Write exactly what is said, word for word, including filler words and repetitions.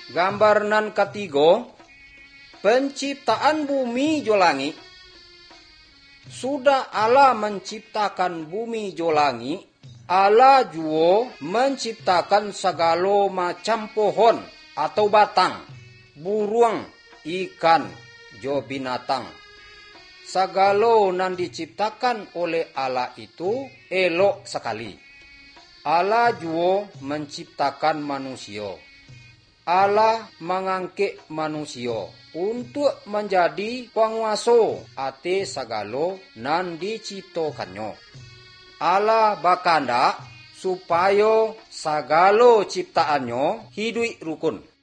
Gambaran ketiga, penciptaan bumi jo langit. Sudah Allah menciptakan bumi jo langit, Allah juga menciptakan segala macam pohon atau batang, burung, ikan, jo binatang. Segala yang diciptakan oleh Allah itu elok sekali. Allah juga menciptakan manusia. Allah mengangkat manusia untuk menjadi penguasa atas segala yang diciptakannya. Allah berkehendak supaya segala ciptaannya hidup rukun.